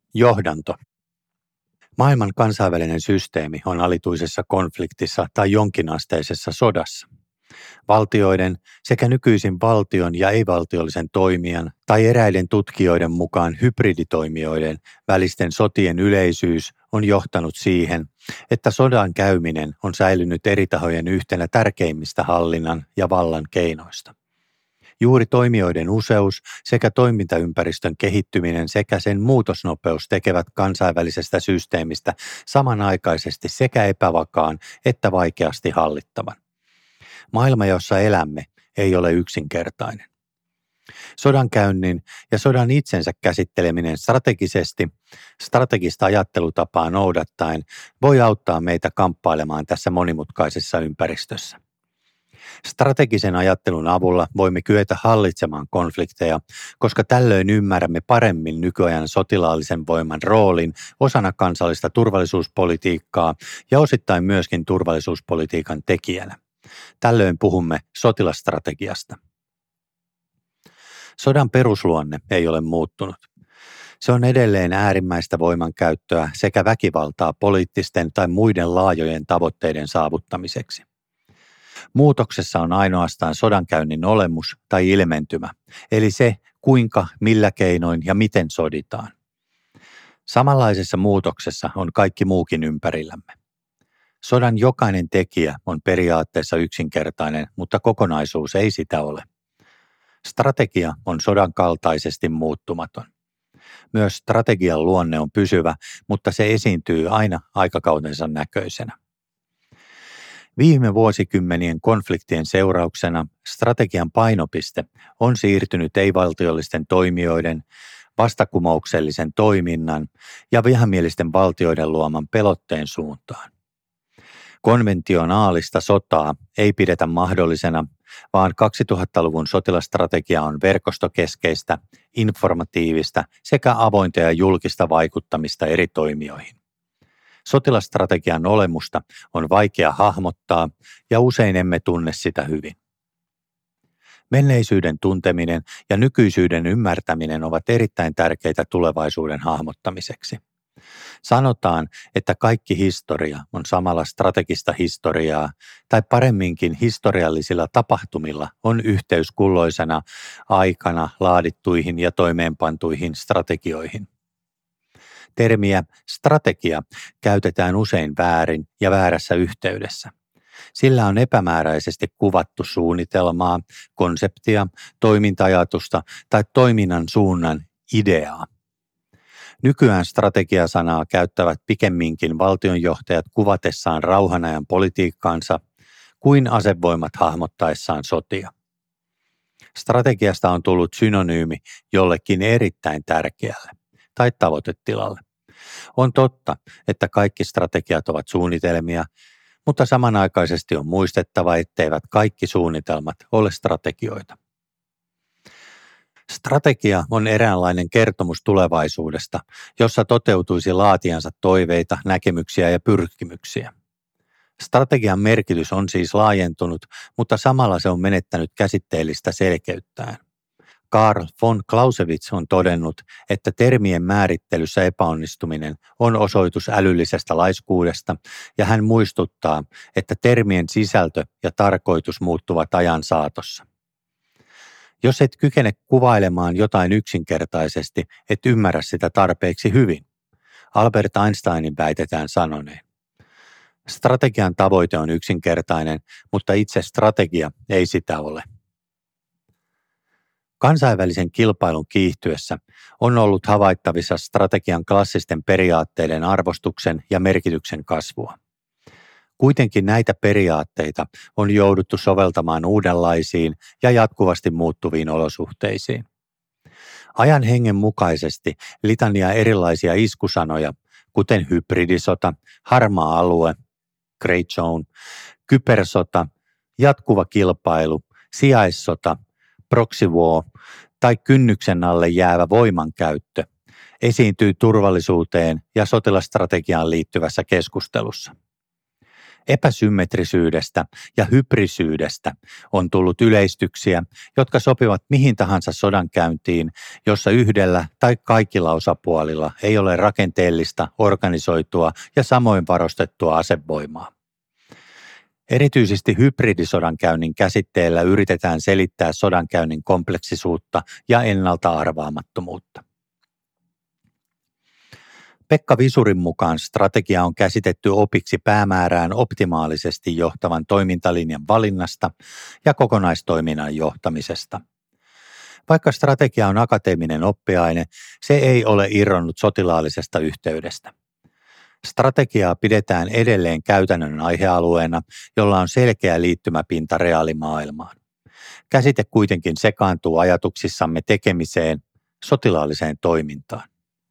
Johdanto. Maailman kansainvälinen systeemi on alituisessa konfliktissa tai jonkinasteisessa sodassa. Valtioiden sekä nykyisin valtion ja ei-valtiollisen toimijan tai eräiden tutkijoiden mukaan hybriditoimijoiden välisten sotien yleisyys on johtanut siihen, että sodan käyminen on säilynyt eri tahojen yhtenä tärkeimmistä hallinnan ja vallan keinoista. Juuri toimijoiden useus sekä toimintaympäristön kehittyminen sekä sen muutosnopeus tekevät kansainvälisestä systeemistä samanaikaisesti sekä epävakaan että vaikeasti hallittavan. Maailma, jossa elämme, ei ole yksinkertainen. Sodankäynnin ja sodan itsensä käsitteleminen strategista ajattelutapaa noudattaen voi auttaa meitä kamppailemaan tässä monimutkaisessa ympäristössä. Strategisen ajattelun avulla voimme kyetä hallitsemaan konflikteja, koska tällöin ymmärrämme paremmin nykyajan sotilaallisen voiman roolin osana kansallista turvallisuuspolitiikkaa ja osittain myöskin turvallisuuspolitiikan tekijänä. Tällöin puhumme sotilasstrategiasta. Sodan perusluonne ei ole muuttunut. Se on edelleen äärimmäistä voimankäyttöä sekä väkivaltaa poliittisten tai muiden laajojen tavoitteiden saavuttamiseksi. Muutoksessa on ainoastaan sodankäynnin olemus tai ilmentymä, eli se, kuinka, millä keinoin ja miten soditaan. Samanlaisessa muutoksessa on kaikki muukin ympärillämme. Sodan jokainen tekijä on periaatteessa yksinkertainen, mutta kokonaisuus ei sitä ole. Strategia on sodan kaltaisesti muuttumaton. Myös strategian luonne on pysyvä, mutta se esiintyy aina aikakautensa näköisenä. Viime vuosikymmenien konfliktien seurauksena strategian painopiste on siirtynyt ei-valtiollisten toimijoiden, vastakumouksellisen toiminnan ja vihamielisten valtioiden luoman pelotteen suuntaan. Konventionaalista sotaa ei pidetä mahdollisena, vaan 2000-luvun sotilasstrategia on verkostokeskeistä, informatiivista sekä avointa ja julkista vaikuttamista eri toimijoihin. Sotilasstrategian olemusta on vaikea hahmottaa ja usein emme tunne sitä hyvin. Menneisyyden tunteminen ja nykyisyyden ymmärtäminen ovat erittäin tärkeitä tulevaisuuden hahmottamiseksi. Sanotaan, että kaikki historia on samalla strategista historiaa, tai paremminkin historiallisilla tapahtumilla on yhteys kulloisena aikana laadittuihin ja toimeenpantuihin strategioihin. Termiä strategia käytetään usein väärin ja väärässä yhteydessä. Sillä on epämääräisesti kuvattu suunnitelmaa, konseptia, toiminta-ajatusta tai toiminnan suunnan ideaa. Nykyään strategiasanaa käyttävät pikemminkin valtionjohtajat kuvatessaan rauhanajan politiikkaansa kuin asevoimat hahmottaessaan sotia. Strategiasta on tullut synonyymi jollekin erittäin tärkeälle tai tavoitetilalle. On totta, että kaikki strategiat ovat suunnitelmia, mutta samanaikaisesti on muistettava, etteivät kaikki suunnitelmat ole strategioita. Strategia on eräänlainen kertomus tulevaisuudesta, jossa toteutuisi laatijansa toiveita, näkemyksiä ja pyrkimyksiä. Strategian merkitys on siis laajentunut, mutta samalla se on menettänyt käsitteellistä selkeyttään. Karl von Clausewitz on todennut, että termien määrittelyssä epäonnistuminen on osoitus älyllisestä laiskuudesta, ja hän muistuttaa, että termien sisältö ja tarkoitus muuttuvat ajan saatossa. Jos et kykene kuvailemaan jotain yksinkertaisesti, et ymmärrä sitä tarpeeksi hyvin. Albert Einsteinin väitetään sanoneen. Strategian tavoite on yksinkertainen, mutta itse strategia ei sitä ole. Kansainvälisen kilpailun kiihtyessä on ollut havaittavissa strategian klassisten periaatteiden arvostuksen ja merkityksen kasvua. Kuitenkin näitä periaatteita on jouduttu soveltamaan uudenlaisiin ja jatkuvasti muuttuviin olosuhteisiin. Ajan hengen mukaisesti litania erilaisia iskusanoja, kuten hybridisota, harmaa alue, grey zone, kybersota, jatkuva kilpailu, sijaissota, proxy war tai kynnyksen alle jäävä voimankäyttö esiintyy turvallisuuteen ja sotilasstrategiaan liittyvässä keskustelussa. Epäsymmetrisyydestä ja hybrisyydestä on tullut yleistyksiä, jotka sopivat mihin tahansa sodankäyntiin, jossa yhdellä tai kaikilla osapuolilla ei ole rakenteellista, organisoitua ja samoin varustettua asevoimaa. Erityisesti hybridisodankäynnin käsitteellä yritetään selittää sodankäynnin kompleksisuutta ja ennalta-arvaamattomuutta. Pekka Visurin mukaan strategia on käsitetty opiksi päämäärään optimaalisesti johtavan toimintalinjan valinnasta ja kokonaistoiminnan johtamisesta. Vaikka strategia on akateeminen oppiaine, se ei ole irronnut sotilaallisesta yhteydestä. Strategiaa pidetään edelleen käytännön aihealueena, jolla on selkeä liittymäpinta reaalimaailmaan. Käsite kuitenkin sekaantuu ajatuksissamme tekemiseen, sotilaalliseen toimintaan.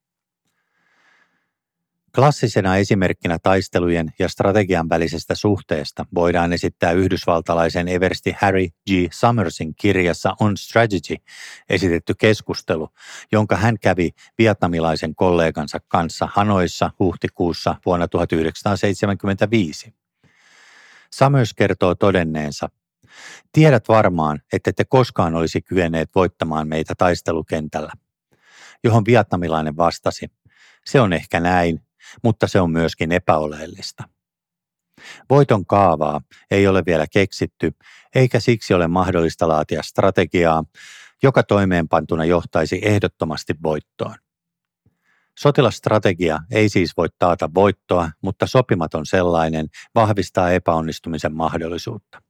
Klassisena esimerkkinä taistelujen ja strategian välisestä suhteesta voidaan esittää yhdysvaltalaisen eversti Harry G. Summersin kirjassa On Strategy esitetty keskustelu, jonka hän kävi vietnamilaisen kollegansa kanssa Hanoissa huhtikuussa vuonna 1975. Summers kertoo todenneensa: "Tiedät varmaan, ettette koskaan olisi kyenneet voittamaan meitä taistelukentällä." Johon vietnamilainen vastasi: "Se on ehkä näin, mutta se on myöskin epäoleellista. Voiton kaavaa ei ole vielä keksitty, eikä siksi ole mahdollista laatia strategiaa, joka toimeenpantuna johtaisi ehdottomasti voittoon. Sotilasstrategia ei siis voi taata voittoa, mutta sopimaton sellainen vahvistaa epäonnistumisen mahdollisuutta."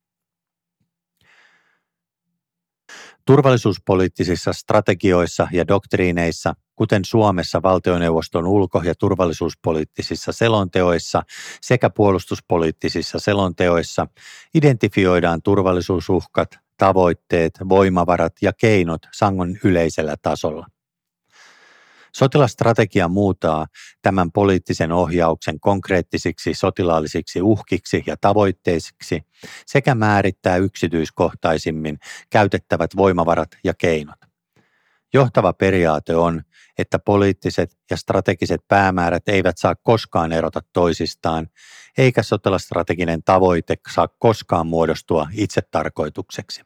Turvallisuuspoliittisissa strategioissa ja doktriineissa, kuten Suomessa valtioneuvoston ulko- ja turvallisuuspoliittisissa selonteoissa sekä puolustuspoliittisissa selonteoissa, identifioidaan turvallisuusuhkat, tavoitteet, voimavarat ja keinot sangon yleisellä tasolla. Sotilasstrategia muuttaa tämän poliittisen ohjauksen konkreettisiksi sotilaallisiksi uhkiksi ja tavoitteisiksi sekä määrittää yksityiskohtaisimmin käytettävät voimavarat ja keinot. Johtava periaate on, että poliittiset ja strategiset päämäärät eivät saa koskaan erota toisistaan, eikä sotilasstrateginen tavoite saa koskaan muodostua itsetarkoitukseksi.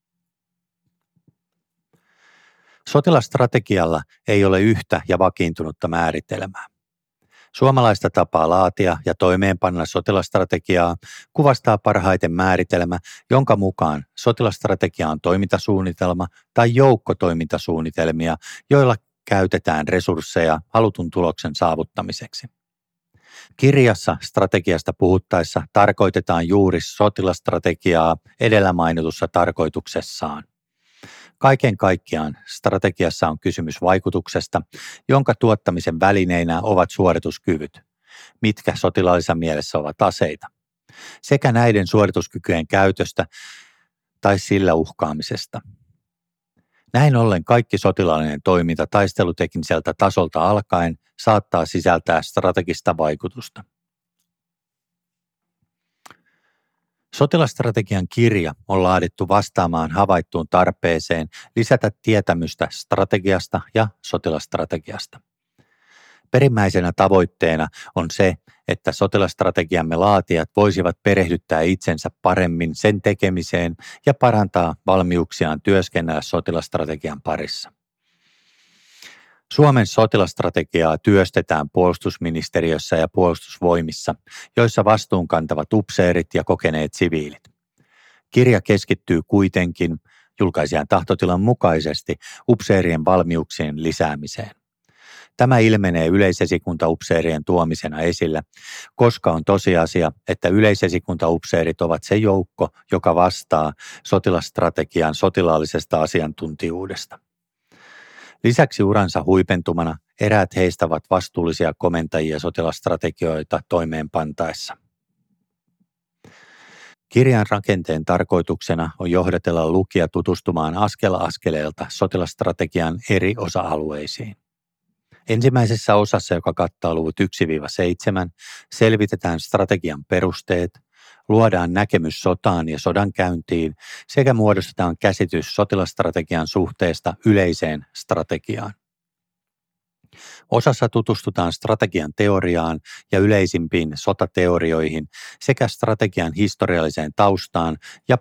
Sotilasstrategialla ei ole yhtä ja vakiintunutta määritelmää. Suomalaista tapaa laatia ja toimeenpanna sotilasstrategiaa kuvastaa parhaiten määritelmä, jonka mukaan sotilasstrategia on toimintasuunnitelma tai joukko toimintasuunnitelmia, joilla käytetään resursseja halutun tuloksen saavuttamiseksi. Kirjassa strategiasta puhuttaessa tarkoitetaan juuri sotilasstrategiaa edellä mainitussa tarkoituksessaan. Kaiken kaikkiaan strategiassa on kysymys vaikutuksesta, jonka tuottamisen välineinä ovat suorituskyvyt, mitkä sotilaallisessa mielessä ovat aseita, sekä näiden suorituskykyjen käytöstä tai sillä uhkaamisesta. Näin ollen kaikki sotilaallinen toiminta taistelutekniseltä tasolta alkaen saattaa sisältää strategista vaikutusta. Sotilasstrategian kirja on laadittu vastaamaan havaittuun tarpeeseen lisätä tietämystä strategiasta ja sotilasstrategiasta. Perimmäisenä tavoitteena on se, että sotilasstrategiamme laatijat voisivat perehdyttää itsensä paremmin sen tekemiseen ja parantaa valmiuksiaan työskennellä sotilasstrategian parissa. Suomen sotilasstrategiaa työstetään puolustusministeriössä ja puolustusvoimissa, joissa vastuun kantavat upseerit ja kokeneet siviilit. Kirja keskittyy kuitenkin julkaisijan tahtotilan mukaisesti upseerien valmiuksien lisäämiseen. Tämä ilmenee yleisesikuntaupseerien tuomisena esille, koska on tosiasia, että yleisesikuntaupseerit ovat se joukko, joka vastaa sotilasstrategian sotilaallisesta asiantuntijuudesta. Lisäksi uransa huipentumana eräät heistä ovat vastuullisia komentajia sotilasstrategioita toimeenpantaessa. Kirjan rakenteen tarkoituksena on johdatella lukija tutustumaan askel askeleelta sotilasstrategian eri osa-alueisiin. Ensimmäisessä osassa, joka kattaa luvut 1-7, selvitetään strategian perusteet, luodaan näkemys sotaan ja sodankäyntiin sekä muodostetaan käsitys sotilasstrategian suhteesta yleiseen strategiaan. Osassa tutustutaan strategian teoriaan ja yleisimpiin sotateorioihin sekä strategian historialliseen taustaan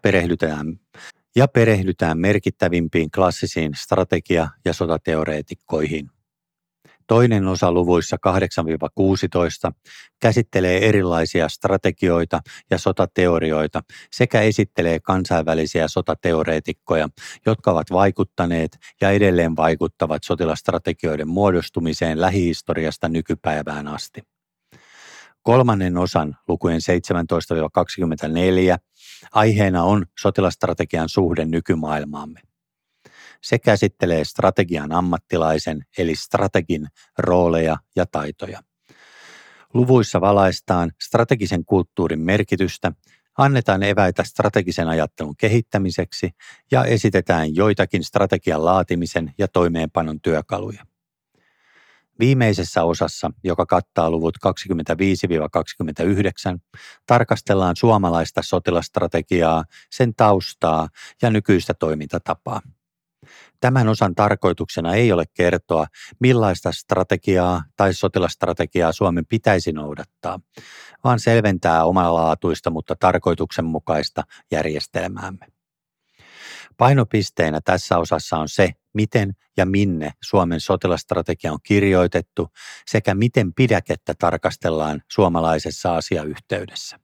ja perehdytään merkittävimpiin klassisiin strategia- ja sotateoreetikkoihin. Toinen osa luvuissa 8-16 käsittelee erilaisia strategioita ja sotateorioita sekä esittelee kansainvälisiä sotateoreetikkoja, jotka ovat vaikuttaneet ja edelleen vaikuttavat sotilastrategioiden muodostumiseen lähihistoriasta nykypäivään asti. Kolmannen osan lukujen 17-24 aiheena on sotilastrategian suhde nykymaailmaamme. Se käsittelee strategian ammattilaisen eli strategin rooleja ja taitoja. Luvuissa valaistaan strategisen kulttuurin merkitystä, annetaan eväitä strategisen ajattelun kehittämiseksi ja esitetään joitakin strategian laatimisen ja toimeenpanon työkaluja. Viimeisessä osassa, joka kattaa luvut 25-29, tarkastellaan suomalaista sotilastrategiaa, sen taustaa ja nykyistä toimintatapaa. Tämän osan tarkoituksena ei ole kertoa, millaista strategiaa tai sotilastrategiaa Suomen pitäisi noudattaa, vaan selventää omalaatuista, mutta tarkoituksenmukaista järjestelmäämme. Painopisteenä tässä osassa on se, miten ja minne Suomen sotilastrategia on kirjoitettu sekä miten pidäkettä tarkastellaan suomalaisessa asiayhteydessä.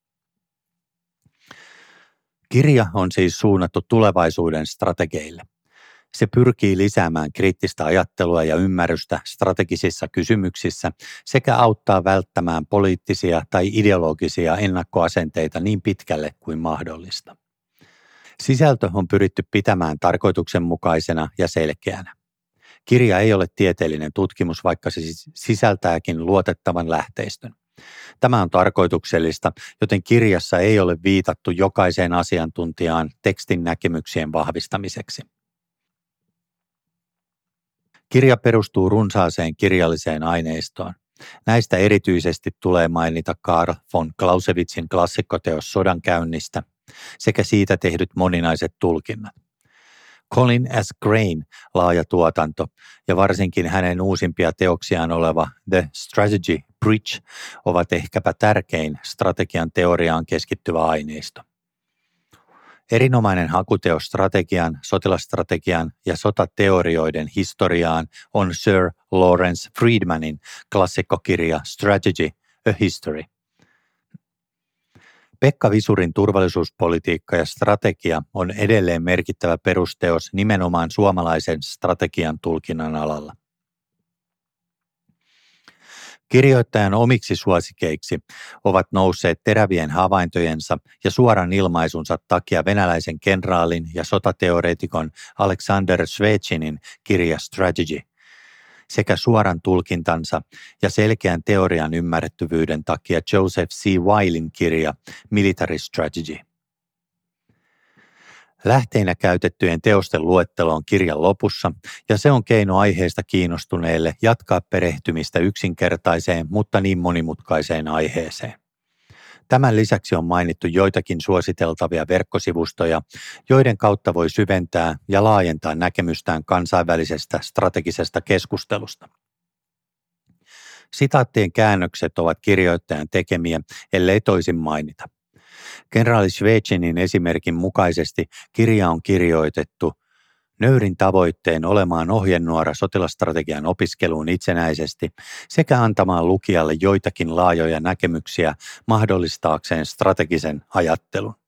Kirja on siis suunnattu tulevaisuuden strategeille. Se pyrkii lisäämään kriittistä ajattelua ja ymmärrystä strategisissa kysymyksissä sekä auttaa välttämään poliittisia tai ideologisia ennakkoasenteita niin pitkälle kuin mahdollista. Sisältö on pyritty pitämään tarkoituksenmukaisena ja selkeänä. Kirja ei ole tieteellinen tutkimus, vaikka se sisältääkin luotettavan lähteistön. Tämä on tarkoituksellista, joten kirjassa ei ole viitattu jokaiseen asiantuntijaan tekstin näkemyksien vahvistamiseksi. Kirja perustuu runsaaseen kirjalliseen aineistoon. Näistä erityisesti tulee mainita Carl von Clausewitzin klassikkoteos Sodankäynnistä sekä siitä tehdyt moninaiset tulkinnat. Colin S. Grain laaja tuotanto ja varsinkin hänen uusimpia teoksiaan oleva The Strategy Bridge ovat ehkäpä tärkein strategian teoriaan keskittyvä aineisto. Erinomainen hakuteos strategian, sotilastrategian ja sotateorioiden historiaan on Sir Lawrence Freedmanin klassikkokirja Strategy, a History. Pekka Visurin turvallisuuspolitiikka ja strategia on edelleen merkittävä perusteos nimenomaan suomalaisen strategian tulkinnan alalla. Kirjoittajan omiksi suosikeiksi ovat nousseet terävien havaintojensa ja suoran ilmaisunsa takia venäläisen kenraalin ja sotateoreetikon Alexander Svechinin kirja Strategy sekä suoran tulkintansa ja selkeän teorian ymmärrettävyyden takia Joseph C. Wilin kirja Military Strategy. Lähteinä käytettyjen teosten luettelo on kirjan lopussa ja se on keino aiheesta kiinnostuneille jatkaa perehtymistä yksinkertaiseen, mutta niin monimutkaiseen aiheeseen. Tämän lisäksi on mainittu joitakin suositeltavia verkkosivustoja, joiden kautta voi syventää ja laajentaa näkemystään kansainvälisestä strategisesta keskustelusta. Sitaattien käännökset ovat kirjoittajan tekemiä, ellei toisin mainita. Kenraali Svechinin esimerkin mukaisesti kirja on kirjoitettu nöyrin tavoitteen olemaan ohjenuora sotilastrategian opiskeluun itsenäisesti sekä antamaan lukijalle joitakin laajoja näkemyksiä mahdollistaakseen strategisen ajattelun.